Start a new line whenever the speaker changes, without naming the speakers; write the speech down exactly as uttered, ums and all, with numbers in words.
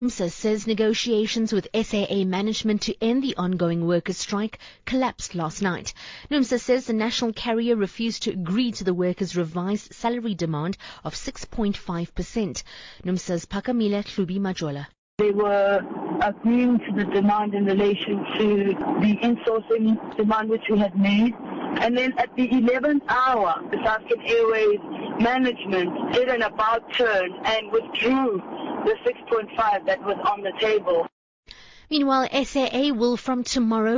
NUMSA says negotiations with S A A management to end the ongoing workers' strike collapsed last night. NUMSA says the national carrier refused to agree to the workers' revised salary demand of six point five percent. NUMSA's Phakamile Hlubi Majola.
They were agreeing to the demand in relation to the insourcing demand which we had made. And then at the eleventh hour, the South African Airways management did an about turn and withdrew the six point five that was on the table.
Meanwhile, S A A will from tomorrow